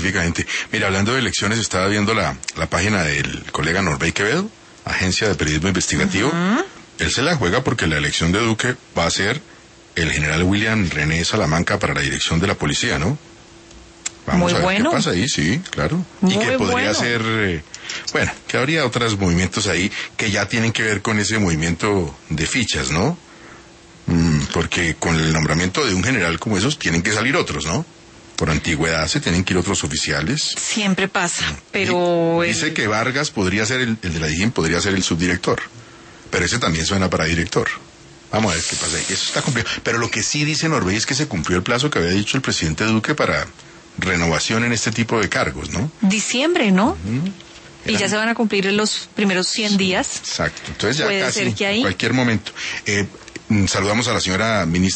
específicamente. Mira, hablando de elecciones, estaba viendo la página del colega Norbey Quevedo, Agencia de Periodismo Investigativo. Él se la juega porque la elección de Duque va a ser el general William René Salamanca para la dirección de la policía, ¿no? Vamos a ver qué pasa ahí, sí, claro. Y que podría ser, bueno, que habría otros movimientos ahí que ya tienen que ver con ese movimiento de fichas, ¿no? Porque con el nombramiento de un general como esos tienen que salir otros, ¿no? Por antigüedad se tienen que ir otros oficiales. Siempre pasa, pero... Dice que Vargas podría ser, el de la DIJÍN podría ser el subdirector, pero ese también suena para director. Vamos a ver qué pasa ahí. Eso está complicado. Pero lo que sí dice Norbey es que se cumplió el plazo que había dicho el presidente Duque para renovación en este tipo de cargos, ¿no? Diciembre, ¿no? Y ya se van a cumplir en los primeros 100 días. Exacto. Entonces ya puede casi, ser que ahí... en cualquier momento. Saludamos a la señora ministra